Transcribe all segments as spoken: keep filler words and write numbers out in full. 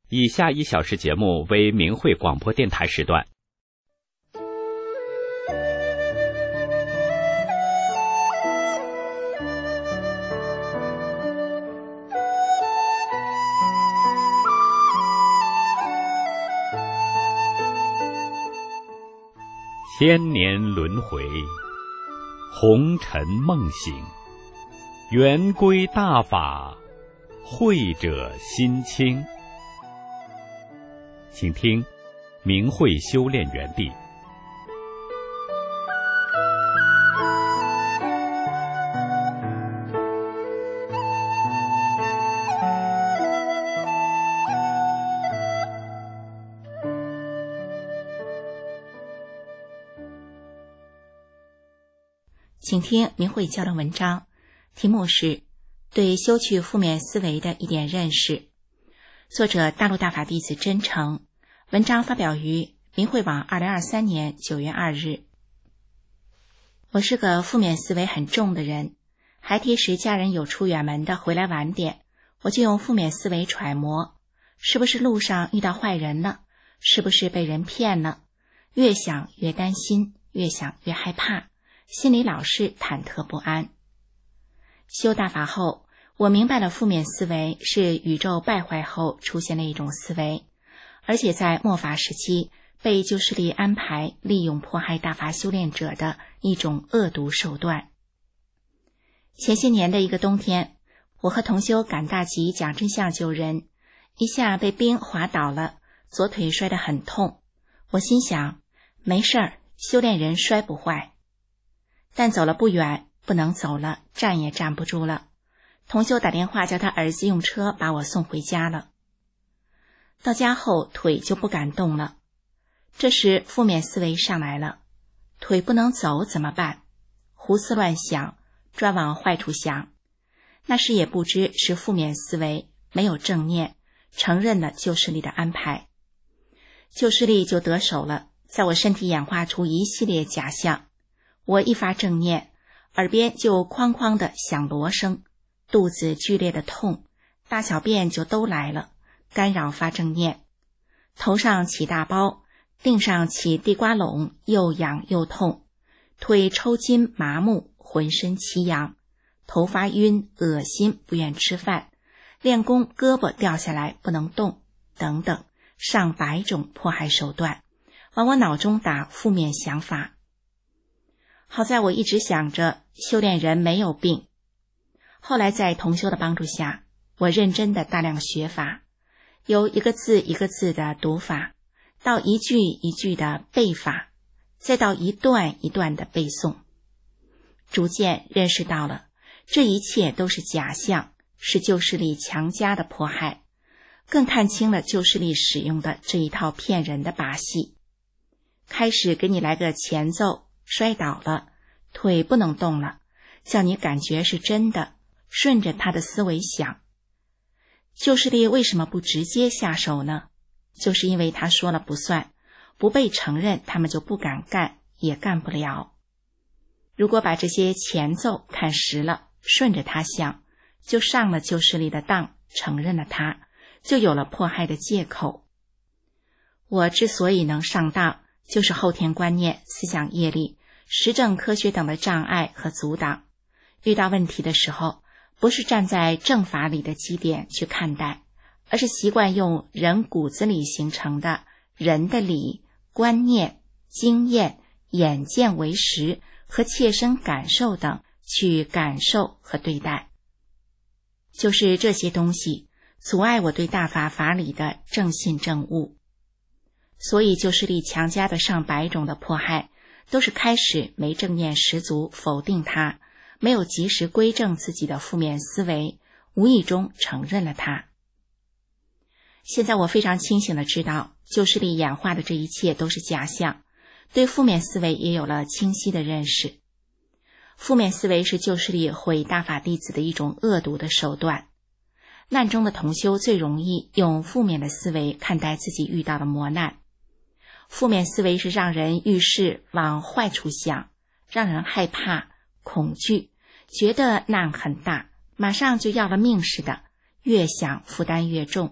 以下一小时节目为明慧广播电台时段。千年轮回，红尘梦醒，圆归大法，慧者心清。请听明慧修炼园地。 请听明慧教的文章，题目是对修去负面思维的一点认识，作者大陆大法弟子真诚，文章发表于明慧网二零二三年九月二日。我是个负面思维很重的人，孩提时家人有出远门的回来晚点，我就用负面思维揣摩，是不是路上遇到坏人了，是不是被人骗了，越想越担心，越想越害怕，心里老是忐忑不安。修大法后，我明白了负面思维是宇宙败坏后出现的一种思维，而且在末法时期被旧势力安排利用迫害大法修炼者的一种恶毒手段。前些年的一个冬天，我和同修赶大集讲真相救人，一下被冰滑倒了，左腿摔得很痛。我心想，没事儿，修炼人摔不坏。但走了不远，不能走了，站也站不住了。同修打电话叫他儿子用车把我送回家了。到家后腿就不敢动了，这时负面思维上来了，腿不能走怎么办？胡思乱想，专往坏处想。那时也不知是负面思维，没有正念，承认了旧势力的安排。旧势力就得手了，在我身体演化出一系列假象。我一发正念，耳边就哐哐的响锣声，肚子剧烈的痛，大小便就都来了，干扰发正念。头上起大包，腚上起地瓜垄，又痒又痛，腿抽筋麻木，浑身奇痒，头发晕，恶心，不愿吃饭，练功胳膊掉下来不能动，等等，上百种迫害手段，往我脑中打负面想法。好在我一直想着修炼人没有病。后来在同修的帮助下，我认真的大量学法，由一个字一个字的读法，到一句一句的背法，再到一段一段的背诵，逐渐认识到了这一切都是假象，是旧势力强加的迫害，更看清了旧势力使用的这一套骗人的把戏。开始给你来个前奏，摔倒了，腿不能动了，叫你感觉是真的，顺着他的思维想。旧势力为什么不直接下手呢？就是因为他说了不算，不被承认，他们就不敢干，也干不了。如果把这些前奏看实了，顺着他想，就上了旧势力的当，承认了他，就有了迫害的借口。我之所以能上当，就是后天观念、思想业力、实证科学等的障碍和阻挡。遇到问题的时候，不是站在正法理的基点去看待，而是习惯用人骨子里形成的人的理、观念、经验、眼见为实和切身感受等去感受和对待。就是这些东西阻碍我对大法法理的正信正悟。所以旧势力强加的上百种的迫害，都是开始没正念十足否定它，没有及时归正自己的负面思维，无意中承认了它。现在我非常清醒地知道，旧势力演化的这一切都是假象，对负面思维也有了清晰的认识。负面思维是旧势力毁大法弟子的一种恶毒的手段。难中的同修最容易用负面的思维看待自己遇到的磨难。负面思维是让人遇事往坏处想，让人害怕、恐惧，觉得难很大，马上就要了命似的，越想负担越重，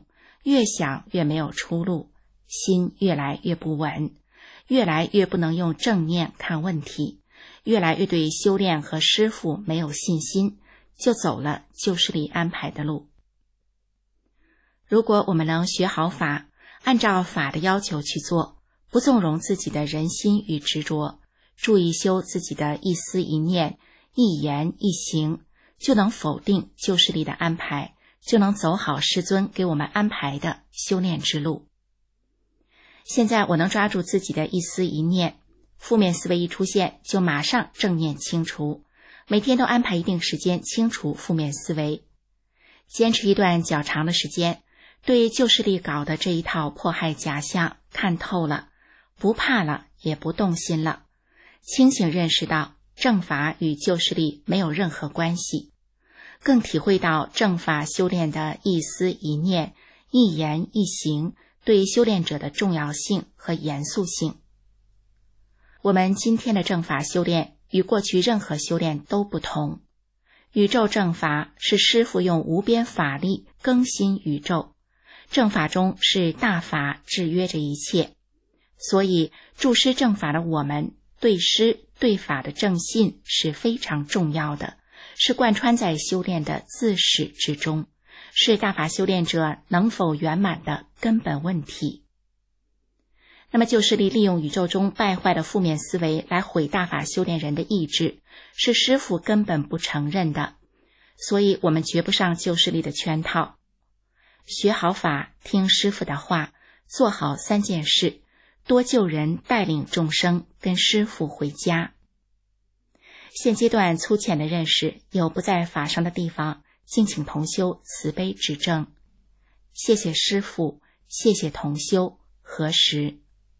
越想越没有出路，心越来越不稳，越来越不能用正念看问题，越来越对修炼和师父没有信心，就走了旧势力安排的路。如果我们能学好法，按照法的要求去做，不纵容自己的人心与执着，注意修自己的一思一念、一言一行，就能否定旧势力的安排，就能走好师尊给我们安排的修炼之路。现在我能抓住自己的一思一念，负面思维一出现就马上正念清除，每天都安排一定时间清除负面思维，坚持一段较长的时间，对旧势力搞的这一套迫害假象看透了，不怕了，也不动心了，清醒认识到正法与旧势力没有任何关系，更体会到正法修炼的一思一念、一言一行对修炼者的重要性和严肃性。我们今天的正法修炼与过去任何修炼都不同，宇宙正法是师父用无边法力更新宇宙，正法中是大法制约着一切，所以注师正法的我们对师对法的正信是非常重要的，是贯穿在修炼的自始之中，是大法修炼者能否圆满的根本问题。那么旧势力利用宇宙中败坏的负面思维来毁大法修炼人的意志，是师父根本不承认的，所以我们绝不上旧势力的圈套。学好法，听师父的话，做好三件事，多救人，带领众生跟师父回家。现阶段粗浅的认识，有不在法上的地方，敬请同修慈悲指正。谢谢师父，谢谢同修，何时。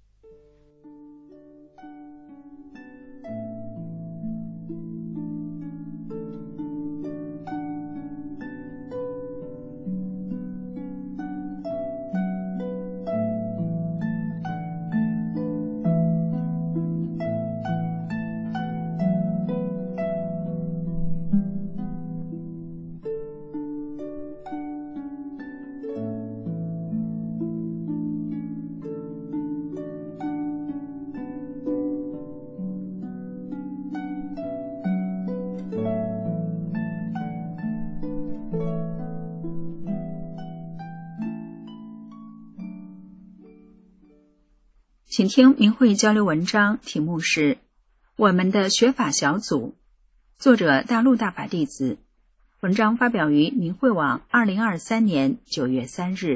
请听明慧交流文章，题目是我们的学法小组，作者大陆大法弟子，文章发表于明慧网二零二三年九月三日。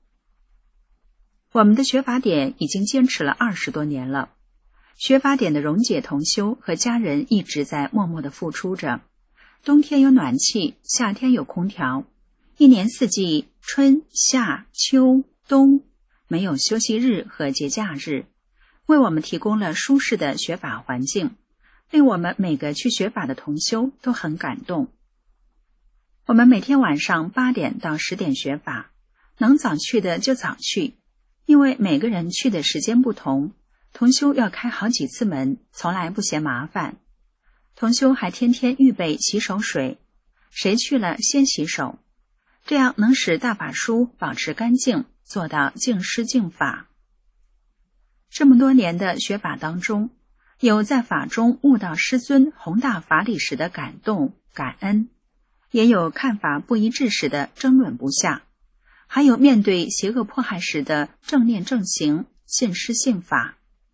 我们的学法点已经坚持了二十多年了，学法点的荣姐同修和家人一直在默默地付出着，冬天有暖气，夏天有空调，一年四季，春夏秋冬，没有休息日和节假日，为我们提供了舒适的学法环境，令我们每个去学法的同修都很感动。我们每天晚上八点到十点学法，能早去的就早去，因为每个人去的时间不同，同修要开好几次门，从来不嫌麻烦。同修还天天预备洗手水，谁去了先洗手，这样能使大法书保持干净，做到净师净法。这么多年的学法当中，有在法中悟到师尊宏大法理时的感动感恩，也有看法不一致时的争论不下，还有面对邪恶迫害时的正念正行，信师信法。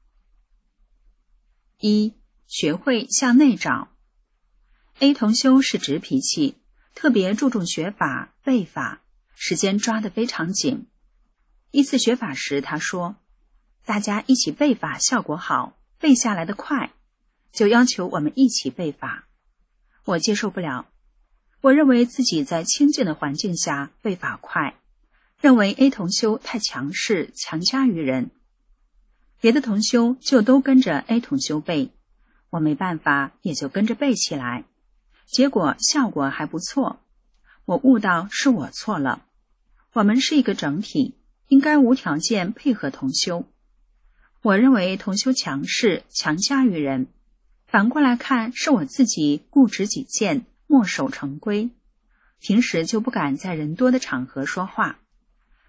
一、学会向内找。 A 同修是直脾气，特别注重学法背法，时间抓得非常紧。一次学法时他说，大家一起背法效果好，背下来的快，就要求我们一起背法。我接受不了，我认为自己在清静的环境下背法快，认为 A 同修太强势，强加于人。别的同修就都跟着 A 同修背，我没办法，也就跟着背起来，结果效果还不错。我悟到是我错了，我们是一个整体，应该无条件配合同修。我认为同修强势，强加于人，反过来看是我自己固执己见，墨守成规，平时就不敢在人多的场合说话，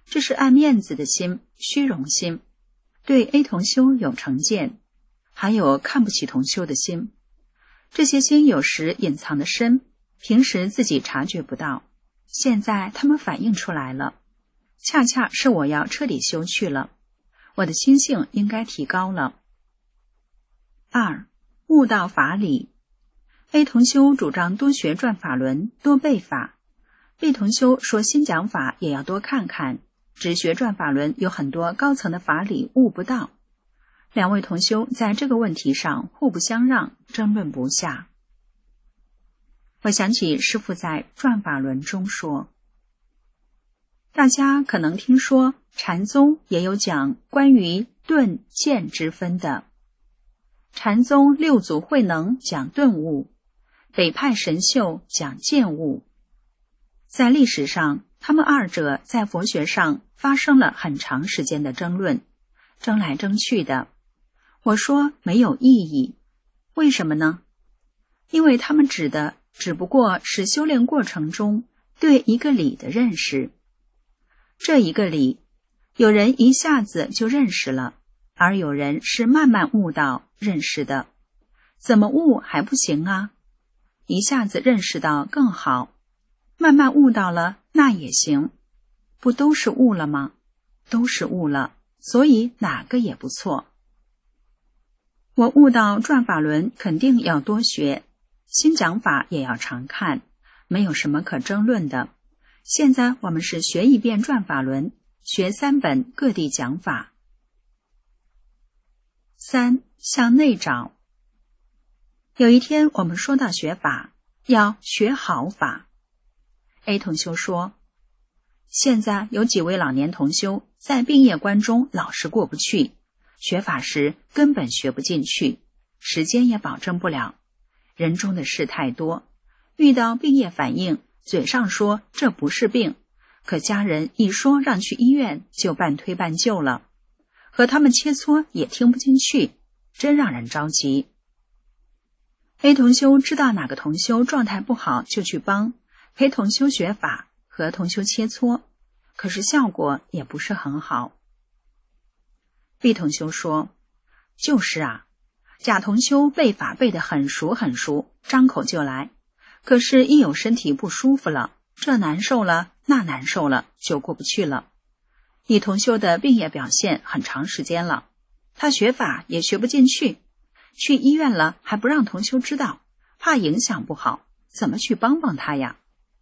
这是爱面子的心，虚荣心，对 A 同修有成见，还有看不起同修的心。这些心有时隐藏的深，平时自己察觉不到，现在他们反映出来了，恰恰是我要彻底修去了，我的心性应该提高了。二、悟道法理。 A 同修主张多学转法轮，多背法， B 同修说新讲法也要多看看，只学转法轮有很多高层的法理悟不到。两位同修在这个问题上互不相让，争论不下。我想起师父在转法轮中说，大家可能听说禅宗也有讲关于顿见之分的，禅宗六祖慧能讲顿悟，北派神秀讲见悟。在历史上，他们二者在佛学上发生了很长时间的争论，争来争去的。我说没有意义，为什么呢？因为他们指的只不过是修炼过程中对一个理的认识。这一个理，有人一下子就认识了，而有人是慢慢悟到认识的。怎么悟还不行啊？一下子认识到更好，慢慢悟到了那也行，不都是悟了吗？都是悟了，所以哪个也不错。我悟到转法轮肯定要多学，新讲法也要常看，没有什么可争论的。现在我们是学一遍转法轮，学三本各地讲法。三、向内找。有一天我们说到学法，要学好法。A 同修说，现在有几位老年同修在病业关中老是过不去，学法时根本学不进去，时间也保证不了，人中的事太多，遇到病业反应，嘴上说这不是病，可家人一说让去医院就半推半就了，和他们切磋也听不进去，真让人着急。A 同修知道哪个同修状态不好就去帮，陪同修学法，和同修切磋，可是效果也不是很好。B 同修说，就是啊，甲同修背法背得很熟很熟，张口就来，可是一有身体不舒服了，这难受了那难受了，就过不去了。乙同修的病业表现很长时间了，他学法也学不进去，去医院了还不让同修知道，怕影响不好，怎么去帮帮他呀？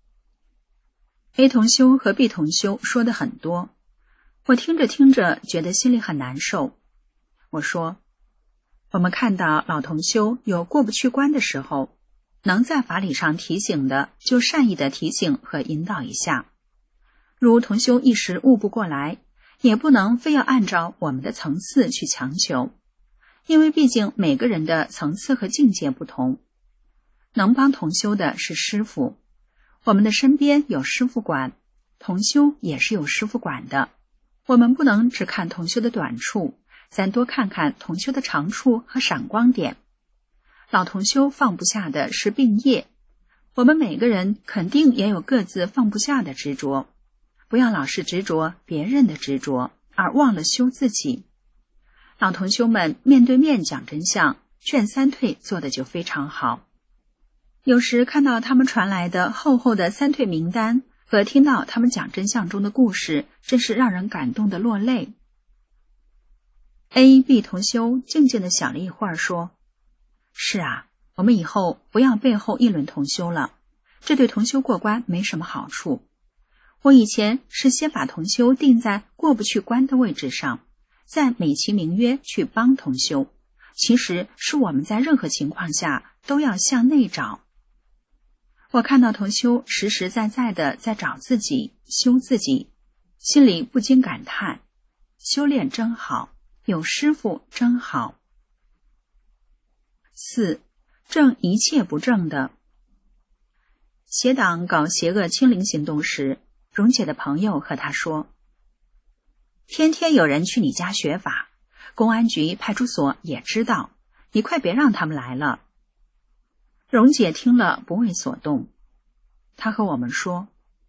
A 同修和 B 同修说的很多，我听着听着觉得心里很难受。我说，我们看到老同修有过不去关的时候，能在法理上提醒的就善意的提醒和引导一下，如同修一时悟不过来，也不能非要按照我们的层次去强求，因为毕竟每个人的层次和境界不同。能帮同修的是师父，我们的身边有师父管，同修也是有师父管的，我们不能只看同修的短处，咱多看看同修的长处和闪光点。老同修放不下的是病业，我们每个人肯定也有各自放不下的执着，不要老是执着别人的执着，而忘了修自己。老同修们面对面讲真相，劝三退做的就非常好。有时看到他们传来的厚厚的三退名单，和听到他们讲真相中的故事，真是让人感动的落泪。A、B 同修静静地想了一会儿说，是啊，我们以后不要背后议论同修了，这对同修过关没什么好处。我以前是先把同修定在过不去关的位置上，再美其名曰去帮同修，其实是我们在任何情况下都要向内找。我看到同修实实在在的在找自己，修自己，心里不禁感叹，修炼真好，有师父真好。四、正一切不正的。邪党搞邪恶清零行动时，蓉姐的朋友和她说，天天有人去你家学法，公安局派出所也知道，你快别让他们来了。蓉姐听了不为所动，她和我们说，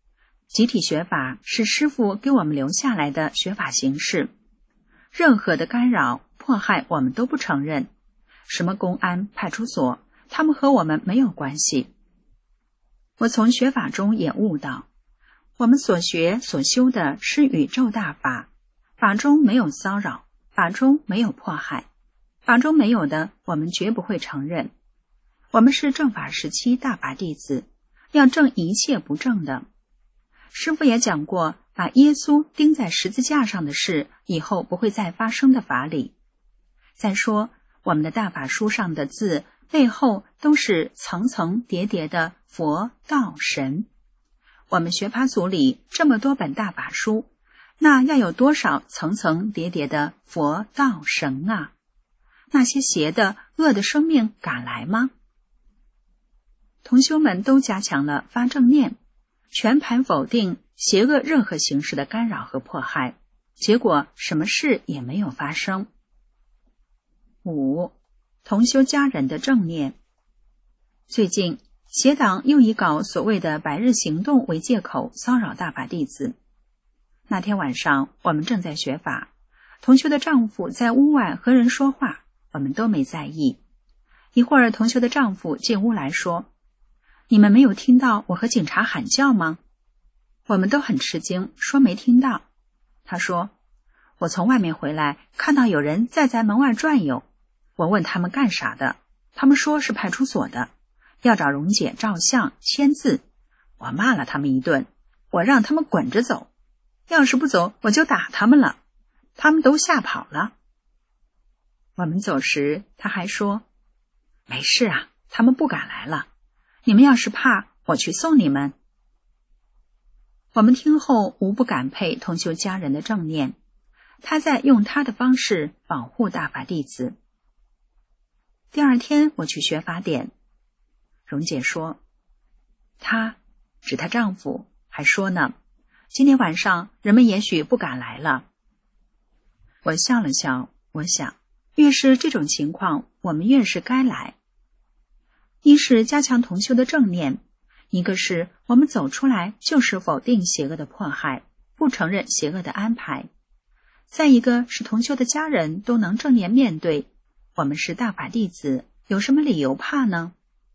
集体学法是师父给我们留下来的学法形式，任何的干扰迫害我们都不承认，什么公安派出所，他们和我们没有关系。我从学法中也悟到，我们所学所修的是宇宙大法，法中没有骚扰，法中没有迫害，法中没有的我们绝不会承认。我们是正法时期大法弟子，要正一切不正的。师父也讲过，把耶稣钉在十字架上的事以后不会再发生的法理。再说我们的大法书上的字背后都是层层叠叠的佛道神，我们学法组里这么多本大法书，那要有多少层层叠叠的佛道神啊？那些邪的恶的生命敢来吗？同修们都加强了发正念，全盘否定邪恶任何形式的干扰和迫害，结果什么事也没有发生。五、同修家人的正念。最近邪党又以搞所谓的百日行动为借口骚扰大法弟子。那天晚上我们正在学法，同修的丈夫在屋外和人说话，我们都没在意。一会儿同修的丈夫进屋来说，你们没有听到我和警察喊叫吗？我们都很吃惊，说没听到。他说，我从外面回来，看到有人在咱门外转悠，我问他们干啥的，他们说是派出所的，要找蓉姐照相签字。我骂了他们一顿，我让他们滚着走，要是不走我就打他们了，他们都吓跑了。我们走时他还说，没事啊，他们不敢来了，你们要是怕，我去送你们。我们听后无不感佩同修家人的正念，他在用他的方式保护大法弟子。第二天我去学法典，蓉姐说，她指她丈夫还说呢，今天晚上人们也许不敢来了。我笑了笑，我想越是这种情况，我们越是该来。一是加强同修的正念，一个是我们走出来就是否定邪恶的迫害，不承认邪恶的安排，再一个是同修的家人都能正念面对，我们是大法弟子，有什么理由怕呢？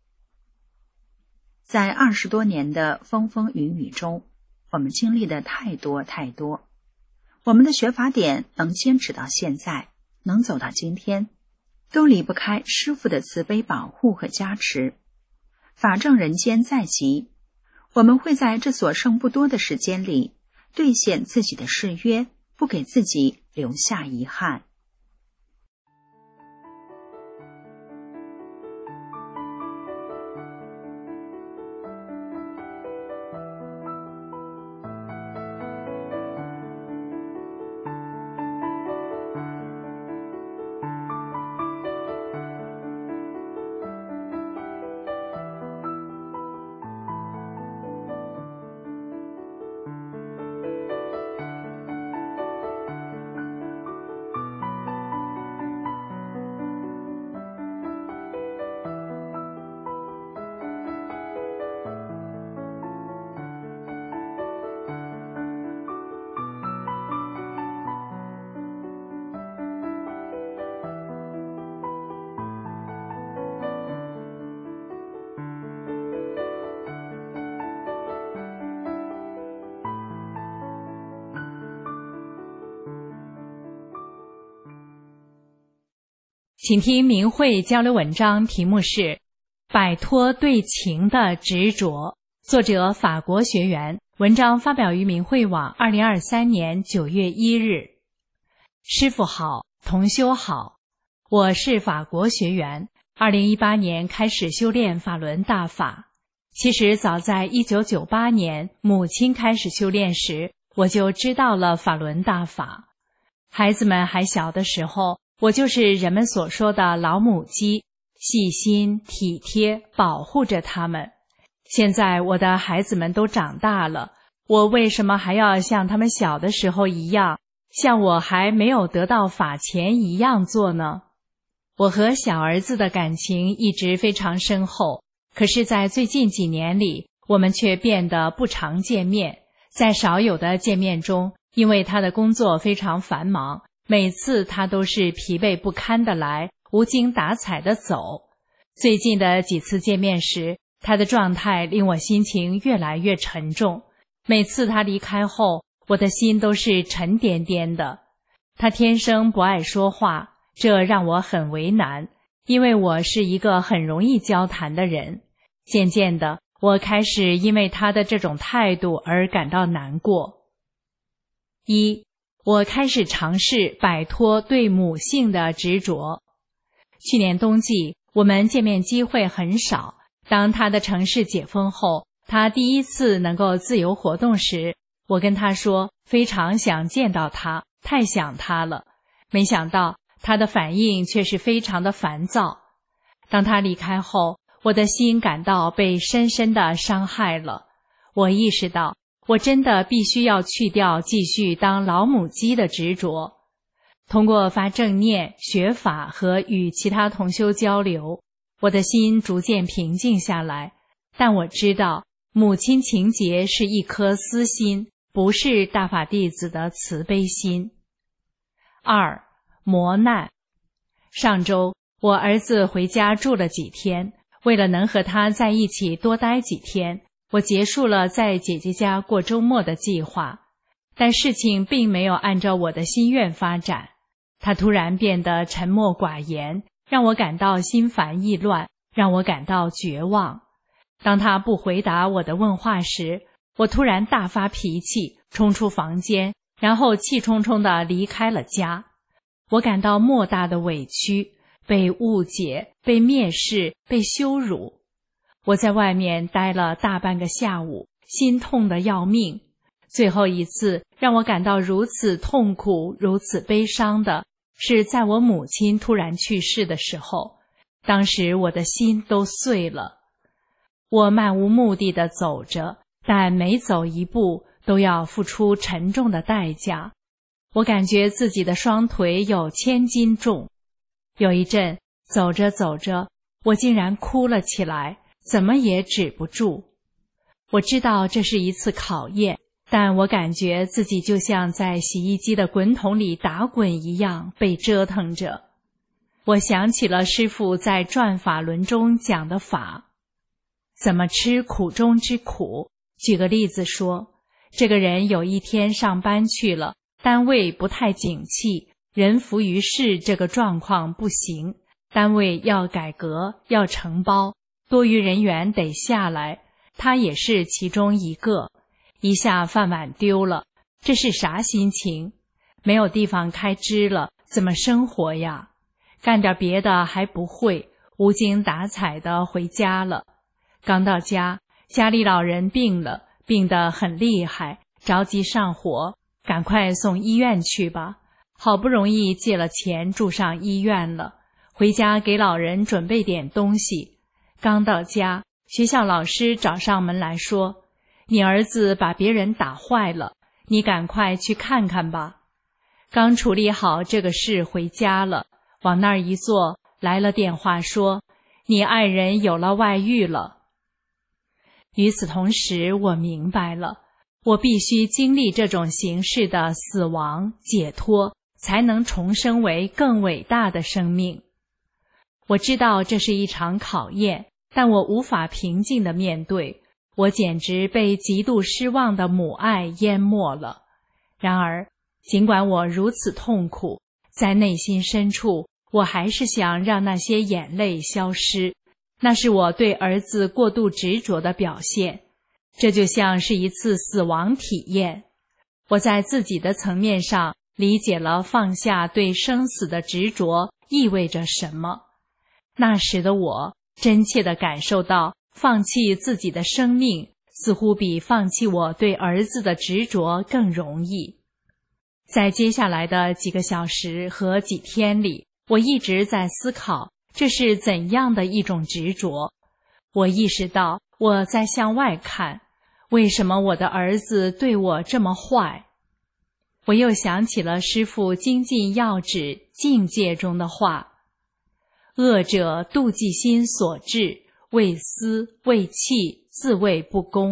在二十多年的风风雨雨中，我们经历的太多太多，我们的学法典能坚持到现在，能走到今天，都离不开师父的慈悲保护和加持。法正人间在即，我们会在这所剩不多的时间里兑现自己的誓约，不给自己留下遗憾。 请听明慧交流文章，题目是摆脱对情的执着，作者法国学员，文章发表于明慧网二零二三年九月一日。师父好，同修好，我是法国学员，二零一八年开始修炼法轮大法。其实早在一九九八年母亲开始修炼时，我就知道了法轮大法。孩子们还小的时候，我就是人们所说的老母鸡，细心体贴，保护着他们。现在我的孩子们都长大了，我为什么还要像他们小的时候一样，像我还没有得到法前一样做呢？我和小儿子的感情一直非常深厚，可是在最近几年里，我们却变得不常见面， 在少有的见面中，因为他的工作非常繁忙，每次他都是疲惫不堪地来，无精打采地走。最近的几次见面时，他的状态令我心情越来越沉重。每次他离开后，我的心都是沉甸甸的。他天生不爱说话，这让我很为难，因为我是一个很容易交谈的人。渐渐的，我开始因为他的这种态度而感到难过。一，我开始尝试摆脱对母性的执着。去年冬季，我们见面机会很少。当他的城市解封后，他第一次能够自由活动时，我跟他说非常想见到他，太想他了。没想到他的反应却是非常的烦躁。当他离开后，我的心感到被深深的伤害了。我意识到我真的必须要去掉继续当老母鸡的执着。通过发正念、学法和与其他同修交流，我的心逐渐平静下来。但我知道母亲情结是一颗私心，不是大法弟子的慈悲心。二，磨难。上周我儿子回家住了几天，为了能和他在一起多待几天，我结束了在姐姐家过周末的计划。但事情并没有按照我的心愿发展，他突然变得沉默寡言，让我感到心烦意乱，让我感到绝望。当他不回答我的问话时，我突然大发脾气，冲出房间，然后气冲冲地离开了家。我感到莫大的委屈，被误解，被蔑视，被羞辱。我在外面待了大半个下午，心痛得要命。最后一次让我感到如此痛苦，如此悲伤的是在我母亲突然去世的时候，当时我的心都碎了。我漫无目的地走着，但每走一步都要付出沉重的代价。我感觉自己的双腿有千斤重。有一阵，走着走着，我竟然哭了起来，怎么也止不住。我知道这是一次考验，但我感觉自己就像在洗衣机的滚筒里打滚一样被折腾着。我想起了师父在转法轮中讲的法，怎么吃苦中之苦。举个例子说，这个人有一天上班去了，单位不太景气，人浮于事这个状况不行，单位要改革，要承包，多余人员得下来，他也是其中一个。一下饭碗丢了，这是啥心情？没有地方开支了，怎么生活呀？干点别的还不会，无精打采的回家了。刚到家，家里老人病了，病得很厉害，着急上火，赶快送医院去吧。好不容易借了钱住上医院了，回家给老人准备点东西。刚到家，学校老师找上门来说，你儿子把别人打坏了，你赶快去看看吧。刚处理好这个事回家了，往那儿一坐，来了电话说，你爱人有了外遇了。与此同时，我明白了，我必须经历这种形式的死亡解脱，才能重生为更伟大的生命。我知道这是一场考验，但我无法平静地面对，我简直被极度失望的母爱淹没了。然而，尽管我如此痛苦，在内心深处，我还是想让那些眼泪消失。那是我对儿子过度执着的表现，这就像是一次死亡体验。我在自己的层面上理解了放下对生死的执着意味着什么。那时的我真切地感受到，放弃自己的生命似乎比放弃我对儿子的执着更容易。在接下来的几个小时和几天里，我一直在思考这是怎样的一种执着。我意识到我在向外看，为什么我的儿子对我这么坏？我又想起了师父精进要旨境界中的话，恶者妒忌心所致，为私为气，自谓不公，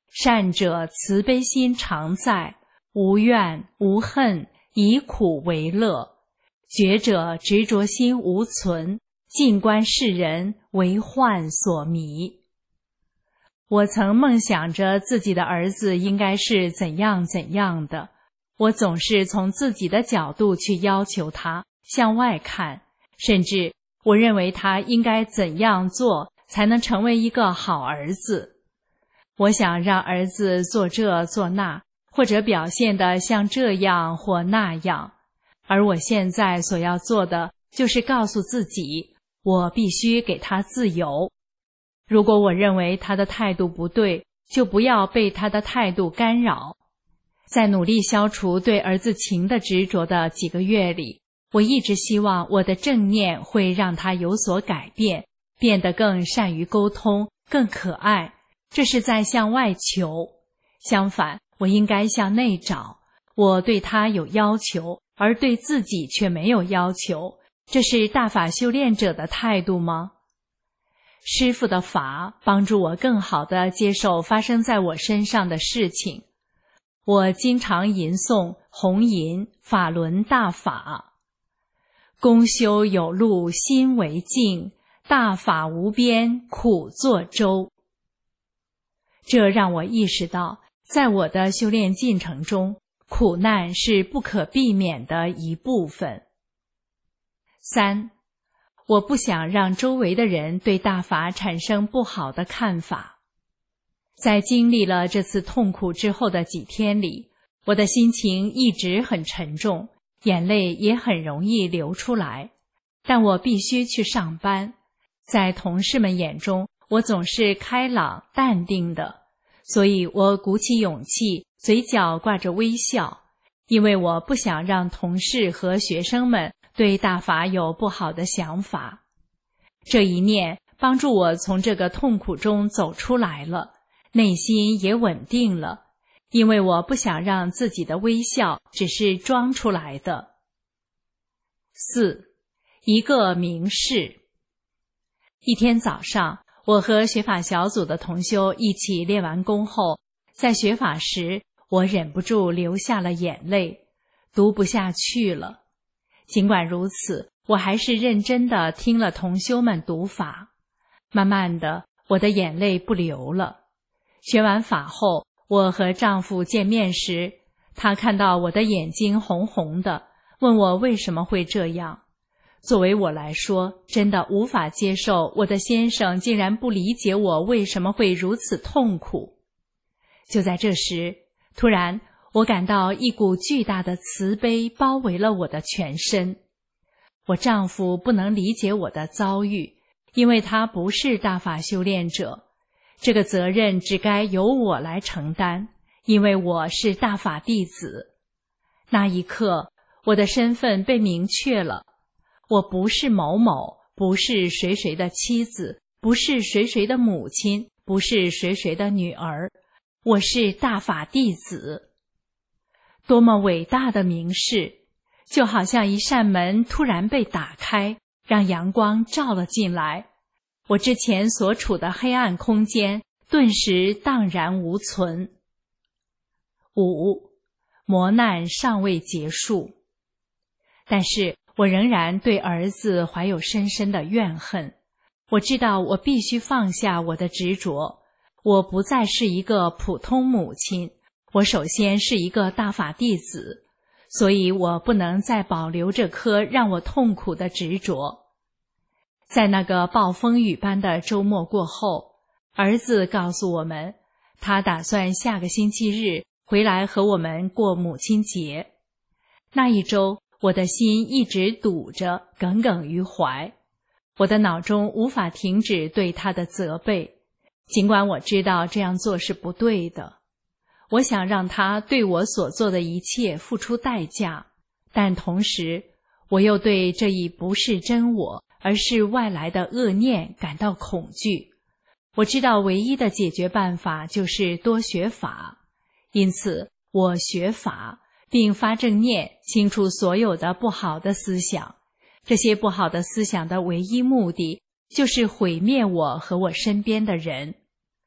善者慈悲心常在，无怨无恨，以苦为乐；觉者执着心无存，静观世人，为幻所迷。我曾梦想着自己的儿子应该是怎样怎样的，我总是从自己的角度去要求他，向外看，甚至我认为他应该怎样做才能成为一个好儿子。我想让儿子做这做那，或者表现得像这样或那样，而我现在所要做的就是告诉自己，我必须给他自由。如果我认为他的态度不对，就不要被他的态度干扰。在努力消除对儿子情的执着的几个月里，我一直希望我的正念会让他有所改变，变得更善于沟通，更可爱。这是在向外求。相反，我应该向内找。我对他有要求，而对自己却没有要求。这是大法修炼者的态度吗？师父的法帮助我更好地接受发生在我身上的事情。我经常吟诵弘吟法轮大法，公修有路心为镜，大法无边苦作舟。这让我意识到，在我的修炼进程中，苦难是不可避免的一部分。三，我不想让周围的人对大法产生不好的看法。在经历了这次痛苦之后的几天里，我的心情一直很沉重，眼泪也很容易流出来。但我必须去上班，在同事们眼中，我总是开朗淡定的，所以我鼓起勇气，嘴角挂着微笑，因为我不想让同事和学生们对大法有不好的想法。这一念帮助我从这个痛苦中走出来了，内心也稳定了，因为我不想让自己的微笑只是装出来的。四，一个明示。一天早上，我和学法小组的同修一起练完功后，在学法时，我忍不住流下了眼泪，读不下去了。尽管如此，我还是认真地听了同修们读法。慢慢的，我的眼泪不流了。学完法后，我和丈夫见面时，他看到我的眼睛红红的，问我为什么会这样。作为我来说，真的无法接受我的先生竟然不理解我为什么会如此痛苦。就在这时，突然我感到一股巨大的慈悲包围了我的全身。我丈夫不能理解我的遭遇，因为他不是大法修炼者，这个责任只该由我来承担，因为我是大法弟子。那一刻，我的身份被明确了，我不是某某，不是谁谁的妻子，不是谁谁的母亲，不是谁谁的女儿，我是大法弟子。多么伟大的明示，就好像一扇门突然被打开，让阳光照了进来，我之前所处的黑暗空间顿时荡然无存。五，磨难尚未结束。但是我仍然对儿子怀有深深的怨恨。我知道我必须放下我的执着，我不再是一个普通母亲，我首先是一个大法弟子，所以我不能再保留这颗让我痛苦的执着。在那个暴风雨般的周末过后，儿子告诉我们，他打算下个星期日回来和我们过母亲节。那一周，我的心一直堵着，耿耿于怀。我的脑中无法停止对他的责备，尽管我知道这样做是不对的。我想让他对我所做的一切付出代价，但同时，我又对这一不是真我，而是外来的恶念感到恐惧。我知道唯一的解决办法就是多学法，因此我学法，并发正念，清除所有的不好的思想。这些不好的思想的唯一目的，就是毁灭我和我身边的人。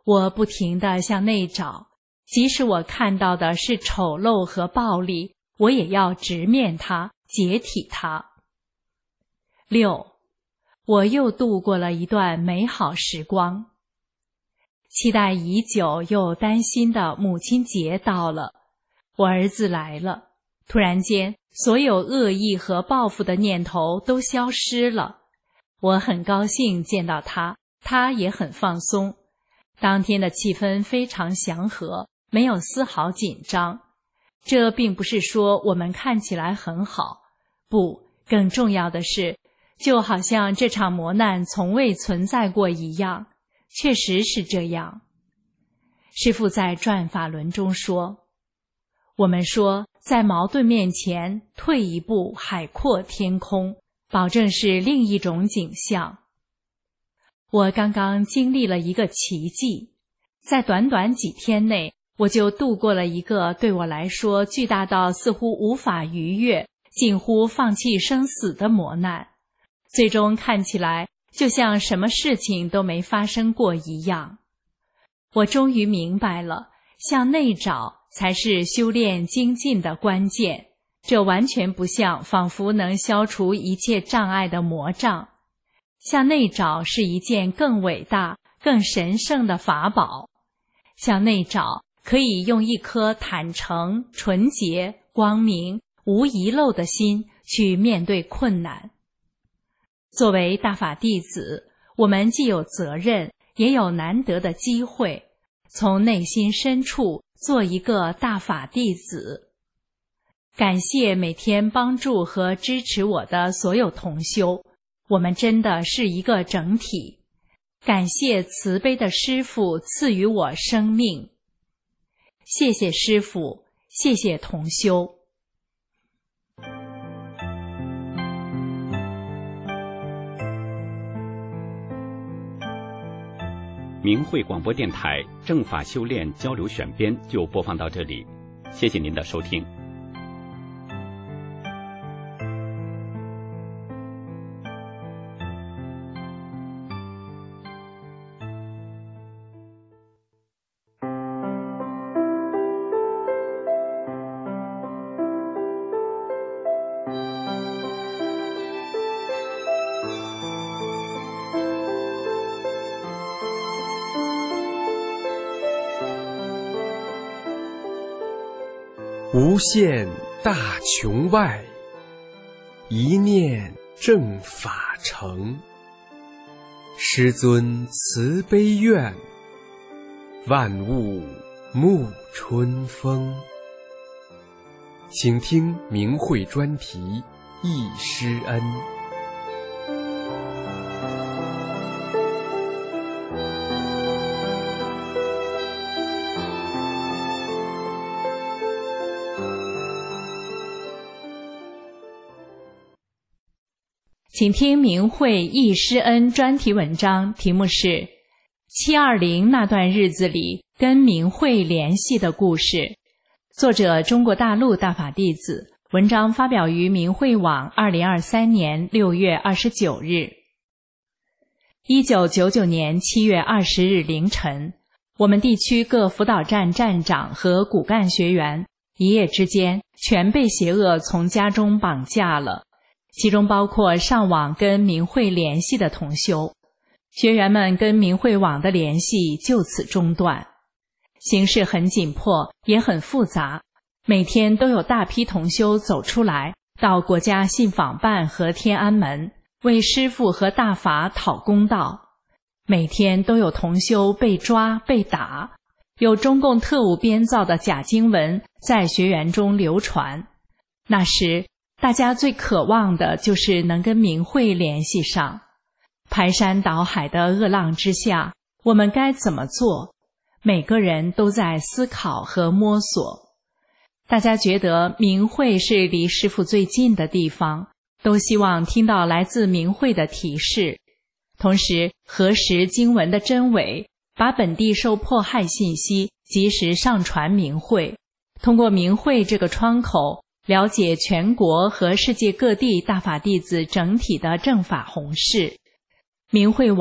我不停地向内找，即使我看到的是丑陋和暴力，我也要直面它，解体它。六，我又度过了一段美好时光。期待已久又担心的母亲节到了，我儿子来了，突然间，所有恶意和报复的念头都消失了。我很高兴见到他，他也很放松。当天的气氛非常祥和，没有丝毫紧张。这并不是说我们看起来很好，不，更重要的是，就好像这场磨难从未存在过一样，确实是这样。师父在转法轮中说，我们说在矛盾面前退一步，海阔天空，保证是另一种景象。我刚刚经历了一个奇迹，在短短几天内，我就度过了一个对我来说巨大到似乎无法逾越，近乎放弃生死的磨难，最终看起来就像什么事情都没发生过一样。我终于明白了，向内找才是修炼精进的关键，这完全不像仿佛能消除一切障碍的魔杖。向内找是一件更伟大、更神圣的法宝。向内找可以用一颗坦诚、纯洁、光明、无遗漏的心去面对困难。作为大法弟子，我们既有责任，也有难得的机会，从内心深处做一个大法弟子。感谢每天帮助和支持我的所有同修，我们真的是一个整体。感谢慈悲的师父赐予我生命。谢谢师父，谢谢同修。 明慧广播电台正法修炼交流选编就播放到这里，谢谢您的收听。 无限大穹外，一念正法成。师尊慈悲愿，万物沐春风。请听明慧专题忆师恩。 请听明慧忆师恩专题文章，题目是七二零那段日子里跟明慧联系的故事，作者中国大陆大法弟子，文章发表于明慧网二零二三年六月二十九日。一九九九年七月二十日凌晨，我们地区各辅导站站长和骨干学员一夜之间全被邪恶从家中绑架了，其中包括上网跟明慧联系的同修，学员们跟明慧网的联系就此中断。形势很紧迫，也很复杂，每天都有大批同修走出来，到国家信访办和天安门，为师父和大法讨公道。每天都有同修被抓被打，有中共特务编造的假经文在学员中流传。那时大家最渴望的就是能跟明慧联系上。排山倒海的恶浪之下，我们该怎么做？每个人都在思考和摸索。大家觉得明慧是离师父最近的地方，都希望听到来自明慧的提示，同时核实经文的真伪，把本地受迫害信息及时上传明慧，通过明慧这个窗口了解全国和世界各地大法弟子整体的正法弘誓。明慧网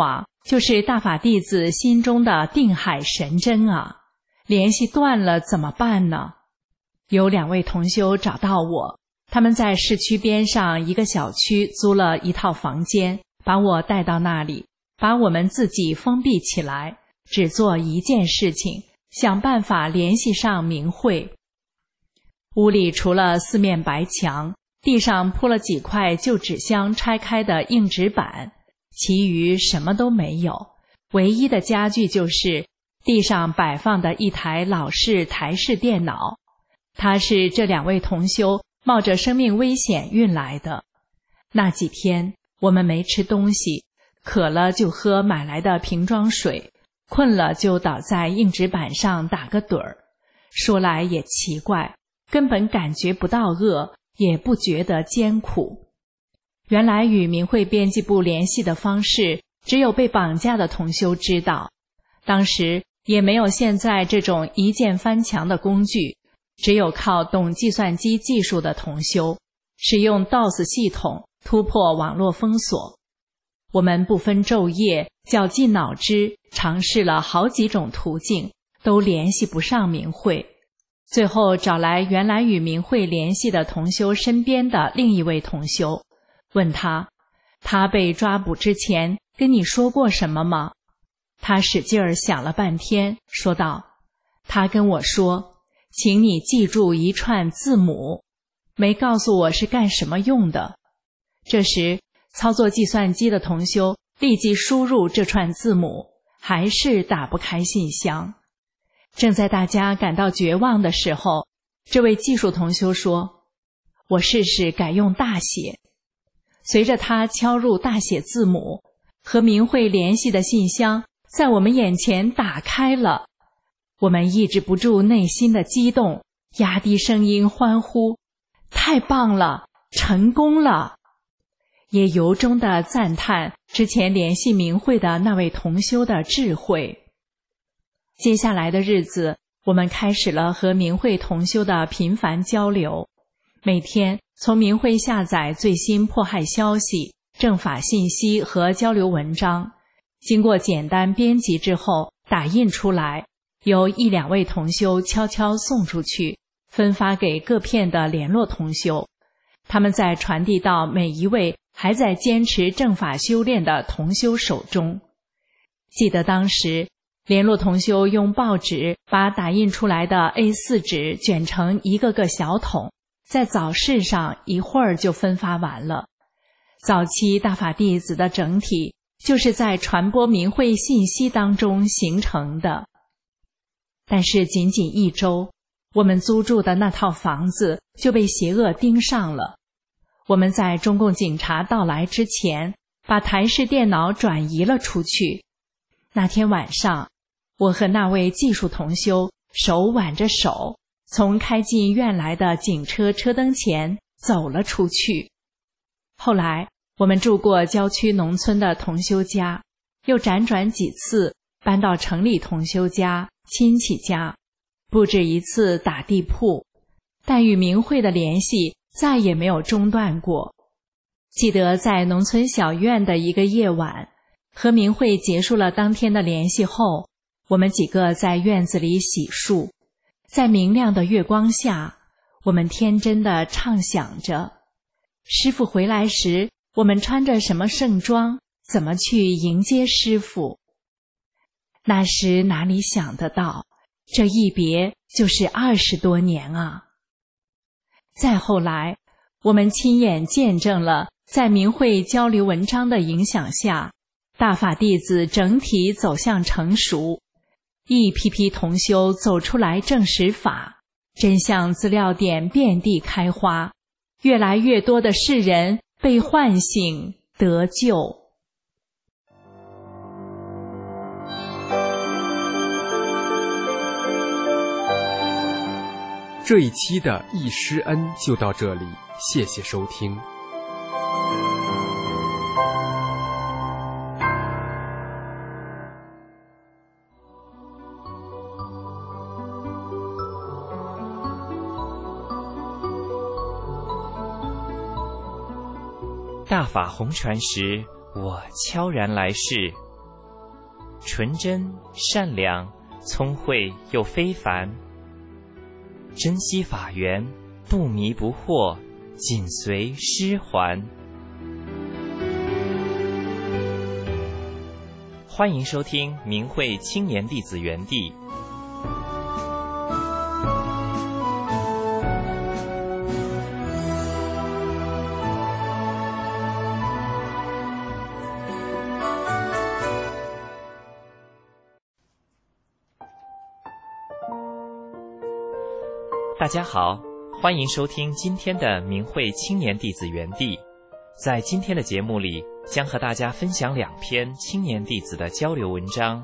就是大法弟子心中的定海神针啊！联系断了怎么办呢？有两位同修找到我，他们在市区边上一个小区租了一套房间，把我带到那里，把我们自己封闭起来，只做一件事情，想办法联系上明慧。屋里除了四面白墙，地上铺了几块旧纸箱拆开的硬纸板，其余什么都没有，唯一的家具就是地上摆放的一台老式台式电脑，它是这两位同修冒着生命危险运来的。那几天我们没吃东西，渴了就喝买来的瓶装水，困了就倒在硬纸板上打个盹儿。说来也奇怪，根本感觉不到饿，也不觉得艰苦。原来与明慧编辑部联系的方式，只有被绑架的同修知道。当时也没有现在这种一键翻墙的工具，只有靠懂计算机技术的同修，使用 D O S 系统突破网络封锁。我们不分昼夜，绞尽脑汁，尝试了好几种途径，都联系不上明慧。最后找来原来与明慧联系的同修身边的另一位同修，问他，他被抓捕之前跟你说过什么吗？他使劲儿想了半天，说道，他跟我说，请你记住一串字母，没告诉我是干什么用的。这时操作计算机的同修立即输入这串字母，还是打不开信箱。正在大家感到绝望的时候，这位技术同修说，我试试改用大写。随着他敲入大写字母，和明慧联系的信箱在我们眼前打开了。我们抑制不住内心的激动，压低声音欢呼，太棒了，成功了！也由衷地赞叹之前联系明慧的那位同修的智慧。接下来的日子，我们开始了和明慧同修的频繁交流，每天从明慧下载最新迫害消息、正法信息和交流文章，经过简单编辑之后打印出来，由一两位同修悄悄送出去，分发给各片的联络同修，他们再传递到每一位还在坚持正法修炼的同修手中。记得当时联络同修用报纸把打印出来的 A 四 纸卷成一个个小桶，在早市上一会儿就分发完了。早期大法弟子的整体就是在传播明慧信息当中形成的。但是仅仅一周，我们租住的那套房子就被邪恶盯上了。我们在中共警察到来之前，把台式电脑转移了出去。那天晚上，我和那位技术同修手挽着手，从开进院来的警车车灯前走了出去。后来我们住过郊区农村的同修家，又辗转几次搬到城里同修家、亲戚家，不止一次打地铺，但与明慧的联系再也没有中断过。记得在农村小院的一个夜晚，和明慧结束了当天的联系后，我们几个在院子里洗漱，在明亮的月光下，我们天真地畅想着，师父回来时，我们穿着什么盛装，怎么去迎接师父。那时哪里想得到，这一别就是二十多年啊！再后来，我们亲眼见证了在明慧交流文章的影响下，大法弟子整体走向成熟，一批批同修走出来证实法，真相资料点遍地开花，越来越多的世人被唤醒得救。 这一期的易师恩就到这里，谢谢收听。 大法红传时，我悄然来世， 纯真、善良、聪慧又非凡。珍惜法缘，不迷不惑，紧随师还。欢迎收听明慧青年弟子园地。大家好，欢迎收听今天的明慧青年弟子园地。在今天的节目里，将和大家分享两篇青年弟子的交流文章。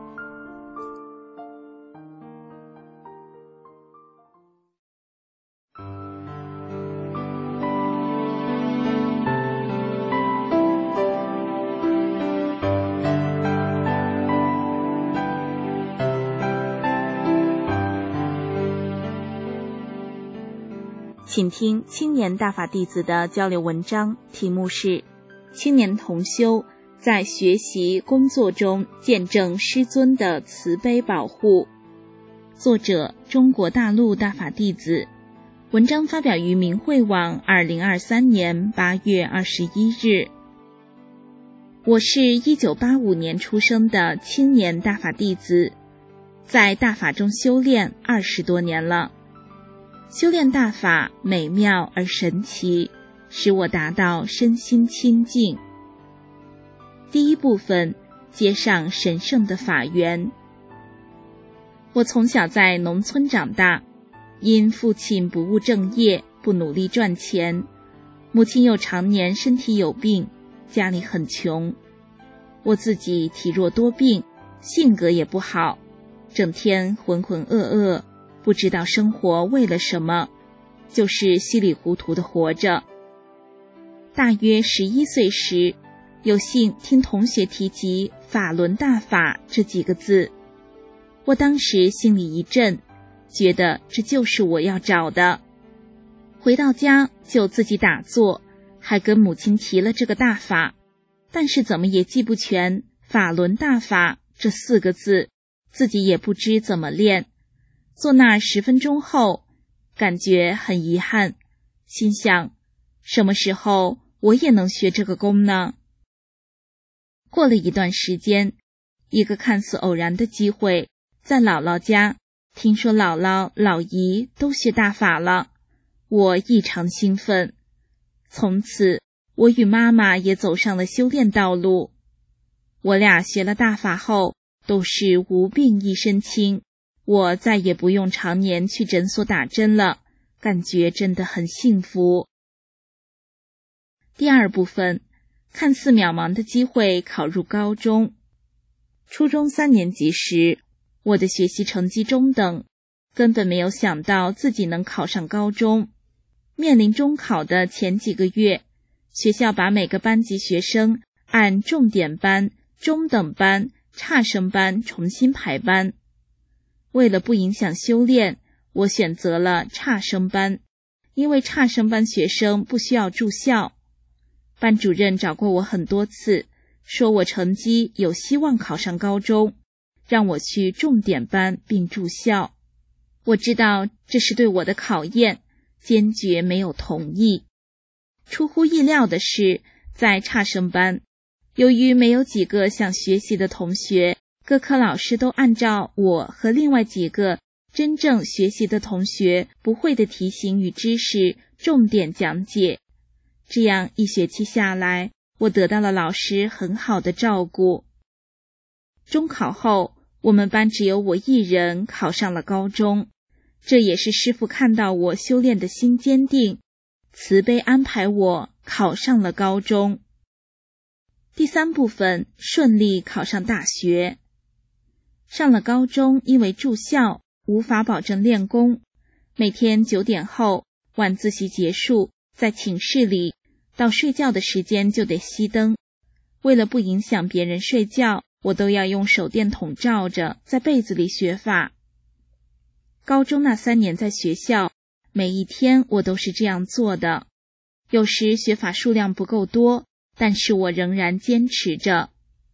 请听青年大法弟子的交流文章，题目是青年同修在学习工作中见证师尊的慈悲保护。作者中国大陆大法弟子，文章发表于明慧网二零二三年八月二十一日。我是一九八五年出生的青年大法弟子，在大法中修炼二十多年了。修炼大法美妙而神奇，使我达到身心清净。第一部分，接上神圣的法缘。我从小在农村长大，因父亲不务正业，不努力赚钱，母亲又常年身体有病，家里很穷。我自己体弱多病，性格也不好，整天浑浑噩噩，不知道生活为了什么，就是稀里糊涂的活着。大约十一岁时，有幸听同学提及法轮大法这几个字，我当时心里一震，觉得这就是我要找的。回到家就自己打坐，还跟母亲提了这个大法，但是怎么也记不全法轮大法这四个字，自己也不知怎么练。坐那十分钟后，感觉很遗憾，心想什么时候我也能学这个功呢？过了一段时间，一个看似偶然的机会，在姥姥家听说姥姥姥姨都学大法了，我异常兴奋。从此我与妈妈也走上了修炼道路。我俩学了大法后，都是无病一身轻，我再也不用常年去诊所打针了，感觉真的很幸福。第二部分，看似渺茫的机会考入高中。初中三年级时，我的学习成绩中等，根本没有想到自己能考上高中。面临中考的前几个月，学校把每个班级学生按重点班、中等班、差生班重新排班。为了不影响修炼，我选择了差生班，因为差生班学生不需要住校。班主任找过我很多次，说我成绩有希望考上高中，让我去重点班并住校。我知道这是对我的考验，坚决没有同意。出乎意料的是，在差生班，由于没有几个想学习的同学，各科老师都按照我和另外几个真正学习的同学不会的题型与知识重点讲解。这样一学期下来，我得到了老师很好的照顾。中考后，我们班只有我一人考上了高中，这也是师父看到我修炼的心坚定，慈悲安排我考上了高中。第三部分，顺利考上大学。上了高中，因为住校无法保证练功，每天九点后晚自习结束，在寝室里到睡觉的时间就得熄灯。为了不影响别人睡觉，我都要用手电筒照着，在被子里学法。高中那三年在学校，每一天我都是这样做的。有时学法数量不够多，但是我仍然坚持着。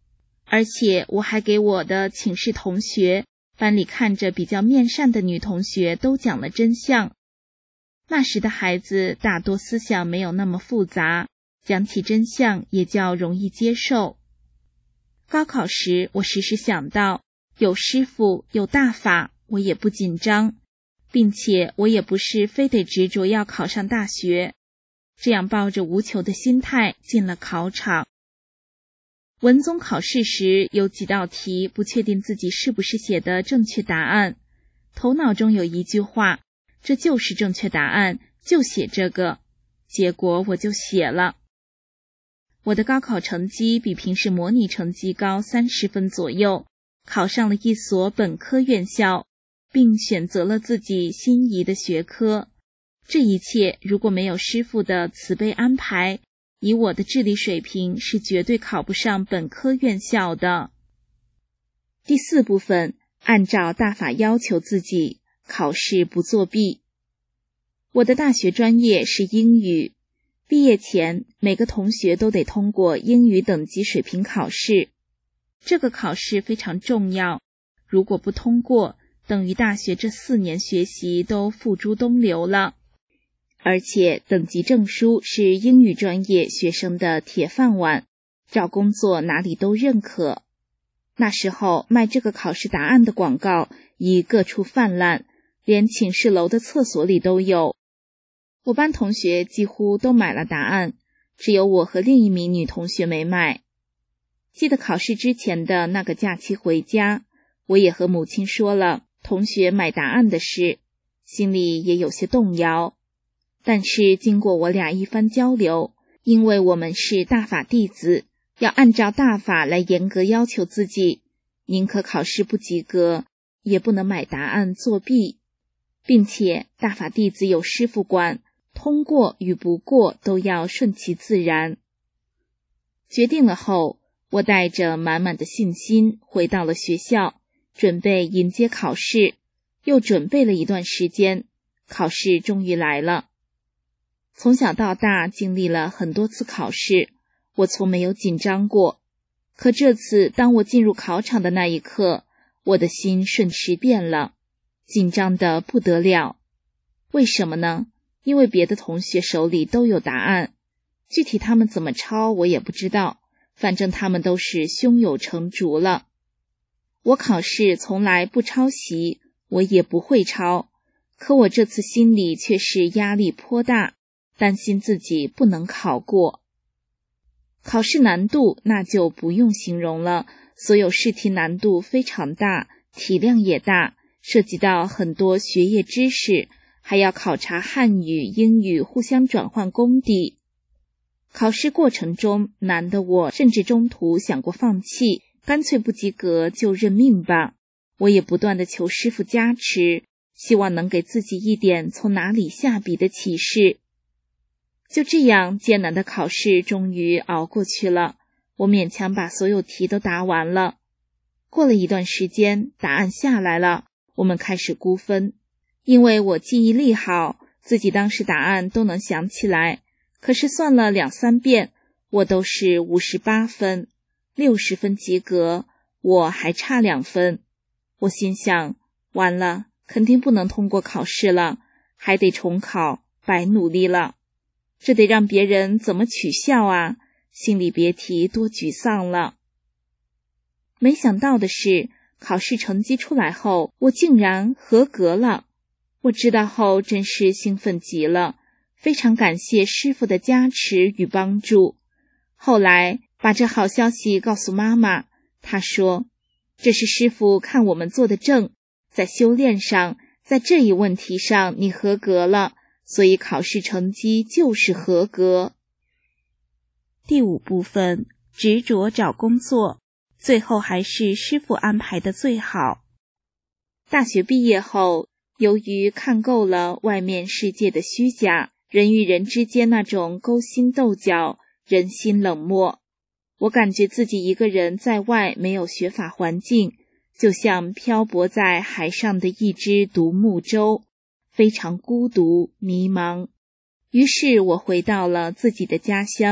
而且我还给我的寝室同学，班里看着比较面善的女同学都讲了真相。那时的孩子大多思想没有那么复杂，讲起真相也较容易接受。高考时，我时时想到，有师傅，有大法，我也不紧张，并且我也不是非得执着要考上大学，这样抱着无求的心态进了考场。文综考试时，有几道题不确定自己是不是写的正确答案，头脑中有一句话，这就是正确答案，就写这个，结果我就写了。我的高考成绩比平时模拟成绩高三十分左右，考上了一所本科院校，并选择了自己心仪的学科。这一切如果没有师父的慈悲安排，以我的智力水平是绝对考不上本科院校的。第四部分，按照大法要求自己，考试不作弊。我的大学专业是英语，毕业前每个同学都得通过英语等级水平考试。这个考试非常重要，如果不通过，等于大学这四年学习都付诸东流了。而且等级证书是英语专业学生的铁饭碗，找工作哪里都认可。那时候卖这个考试答案的广告已各处泛滥，连寝室楼的厕所里都有。我班同学几乎都买了答案，只有我和另一名女同学没买。记得考试之前的那个假期回家，我也和母亲说了同学买答案的事，心里也有些动摇。但是经过我俩一番交流，因为我们是大法弟子，要按照大法来严格要求自己，宁可考试不及格，也不能买答案作弊，并且大法弟子有师父管，通过与不过都要顺其自然。决定了后，我带着满满的信心回到了学校，准备迎接考试。又准备了一段时间，考试终于来了。从小到大经历了很多次考试，我从没有紧张过。可这次当我进入考场的那一刻，我的心瞬时变了，紧张得不得了。为什么呢？因为别的同学手里都有答案，具体他们怎么抄我也不知道，反正他们都是胸有成竹了。我考试从来不抄袭，我也不会抄，可我这次心里却是压力颇大，担心自己不能考过。考试难度那就不用形容了，所有试题难度非常大，体量也大，涉及到很多学业知识，还要考察汉语、英语互相转换功底。考试过程中难得我甚至中途想过放弃，干脆不及格就认命吧。我也不断地求师父加持，希望能给自己一点从哪里下笔的启示。就这样，艰难的考试终于熬过去了，我勉强把所有题都答完了。过了一段时间，答案下来了，我们开始估分。因为我记忆力好，自己当时答案都能想起来，可是算了两三遍，我都是五十八分，六十分及格，我还差两分。我心想，完了，肯定不能通过考试了，还得重考，白努力了。这得让别人怎么取笑啊，心里别提多沮丧了。没想到的是，考试成绩出来后，我竟然合格了。我知道后真是兴奋极了，非常感谢师父的加持与帮助。后来把这好消息告诉妈妈，她说，这是师父看我们做的正，在修炼上，在这一问题上你合格了，所以考试成绩就是合格。第五部分，执着找工作，最后还是师父安排的最好。大学毕业后，由于看够了外面世界的虚假，人与人之间那种勾心斗角，人心冷漠，我感觉自己一个人在外没有学法环境，就像漂泊在海上的一只独木舟，非常孤独迷茫。于是我回到了自己的家乡，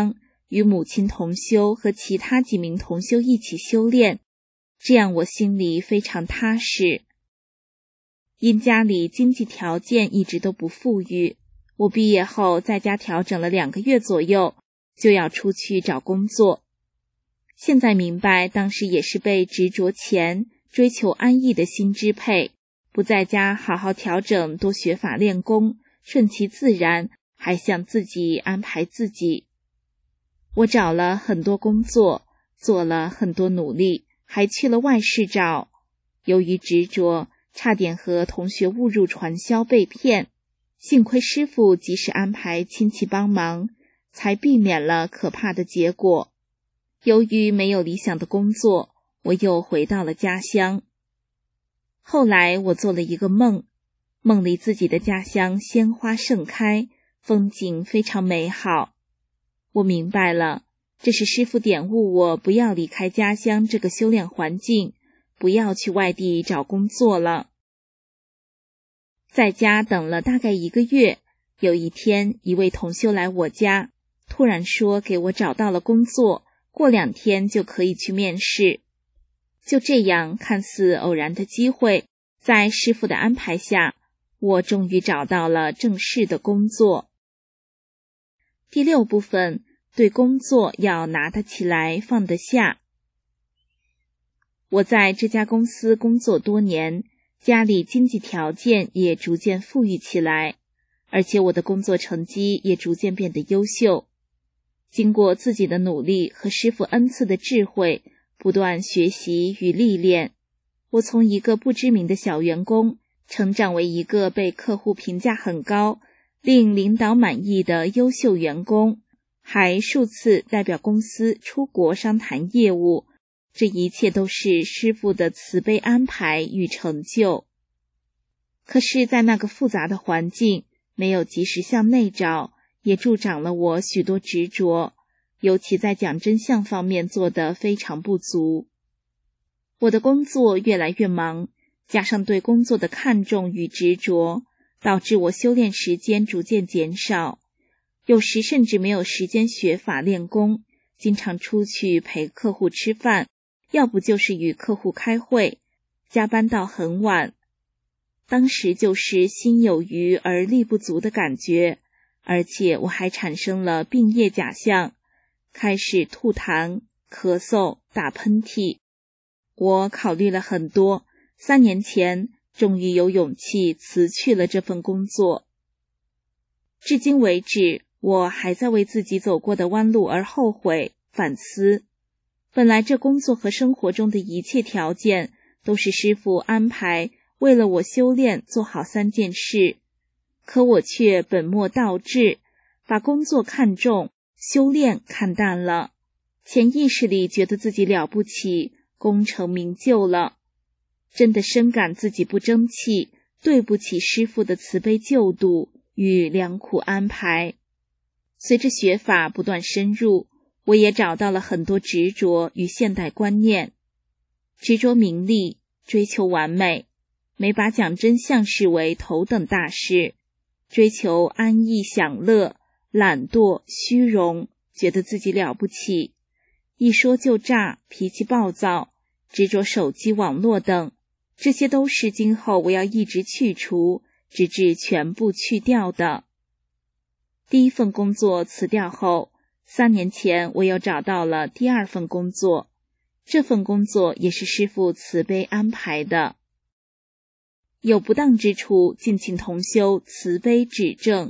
与母亲同修和其他几名同修一起修炼，这样我心里非常踏实。因家里经济条件一直都不富裕，我毕业后在家调整了两个月左右，就要出去找工作。现在明白，当时也是被执着钱、追求安逸的心支配，不在家好好调整，多学法练功，顺其自然，还想自己安排自己。我找了很多工作，做了很多努力，还去了外市找。由于执着，差点和同学误入传销被骗，幸亏师父及时安排亲戚帮忙，才避免了可怕的结果。由于没有理想的工作，我又回到了家乡。后来我做了一个梦，梦里自己的家乡鲜花盛开，风景非常美好。我明白了，这是师父点悟我不要离开家乡这个修炼环境，不要去外地找工作了。在家等了大概一个月，有一天一位同修来我家，突然说给我找到了工作，过两天就可以去面试。就这样，看似偶然的机会，在师父的安排下，我终于找到了正式的工作。第六部分，对工作要拿得起来，放得下。我在这家公司工作多年，家里经济条件也逐渐富裕起来，而且我的工作成绩也逐渐变得优秀。经过自己的努力和师父恩赐的智慧，不断学习与历练，我从一个不知名的小员工，成长为一个被客户评价很高、令领导满意的优秀员工，还数次代表公司出国商谈业务。这一切都是师父的慈悲安排与成就。可是在那个复杂的环境，没有及时向内找，也助长了我许多执着，尤其在讲真相方面做得非常不足。我的工作越来越忙，加上对工作的看重与执着，导致我修炼时间逐渐减少，有时甚至没有时间学法练功，经常出去陪客户吃饭，要不就是与客户开会，加班到很晚。当时就是心有余而力不足的感觉，而且我还产生了病业假象，开始吐痰、咳嗽、打喷嚏。我考虑了很多，三年前终于有勇气辞去了这份工作。至今为止，我还在为自己走过的弯路而后悔、反思。本来这工作和生活中的一切条件都是师父安排，为了我修炼做好三件事，可我却本末倒置，把工作看重，修炼看淡了。潜意识里觉得自己了不起，功成名就了，真的深感自己不争气，对不起师父的慈悲救度与良苦安排。随着学法不断深入，我也找到了很多执着与现代观念，执着名利，追求完美，没把讲真相视为头等大事，追求安逸享乐，懒惰虚荣，觉得自己了不起，一说就炸，脾气暴躁，执着手机网络等，这些都是今后我要一直去除，直至全部去掉的。第一份工作辞掉后，三年前我又找到了第二份工作，这份工作也是师父慈悲安排的。有不当之处，敬请同修慈悲指正。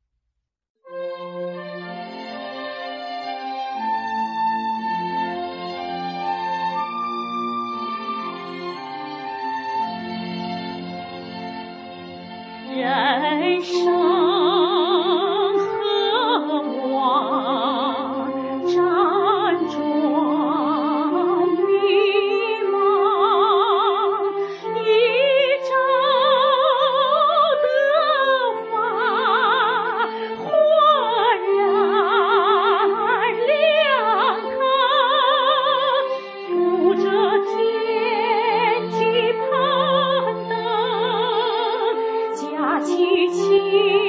人生何往辗转迷茫，一朝得法，焕然亮堂，扶着天际攀登，架起青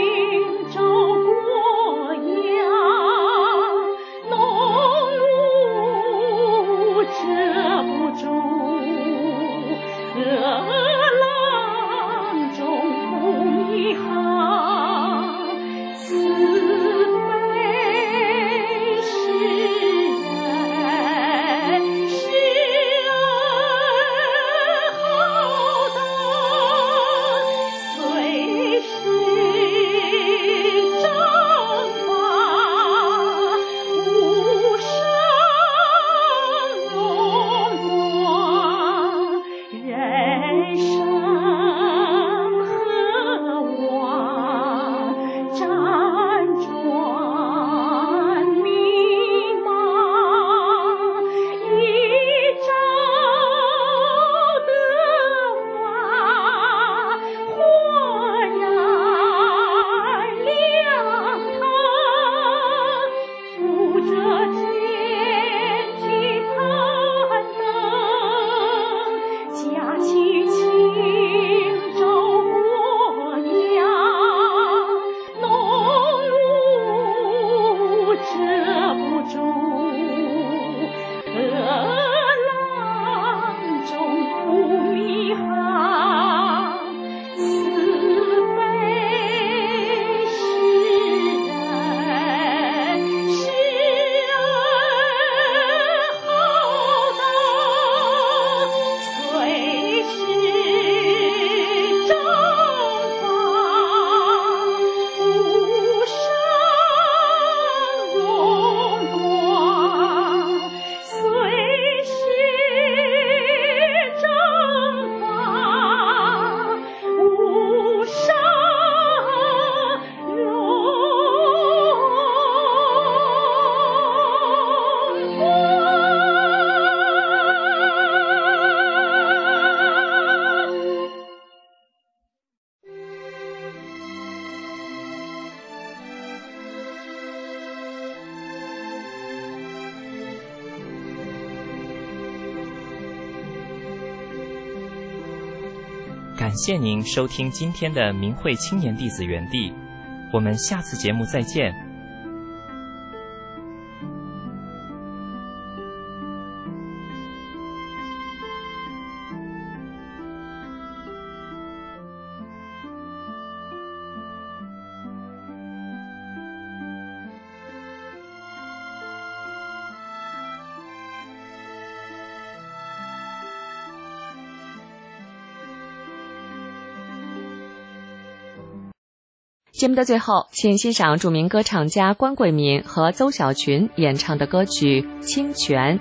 遮不住，河浪中不迷航，似非是人，是人浩荡，随时征伐，无上荣光，随时征伐，无上荣光。 感谢您收听今天的明慧青年弟子园地，我们下次节目再见。 节目的最后，请欣赏著名歌唱家关桂敏和邹小群演唱的歌曲《清泉》。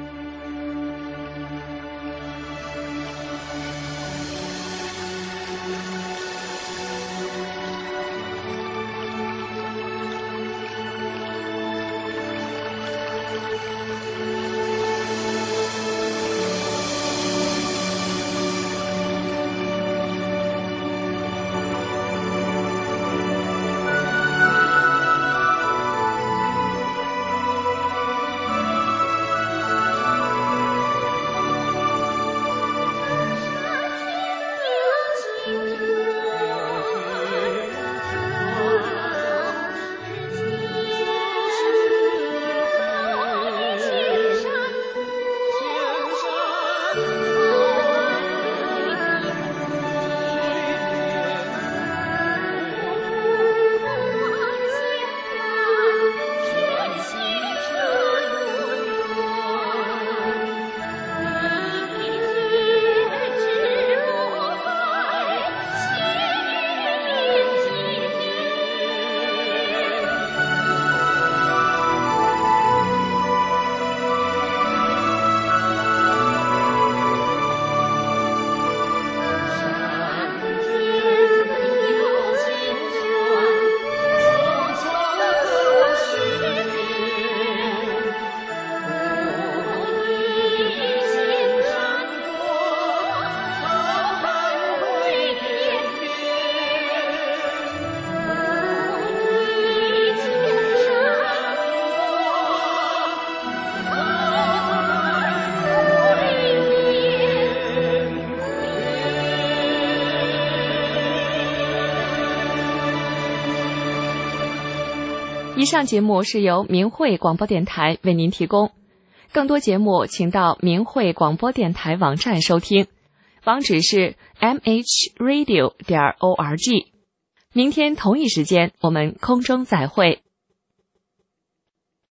以上节目是由明慧广播电台为您提供，更多节目请到明慧广播电台网站收听，网址是 m h radio 点 org。明天同一时间我们空中再会。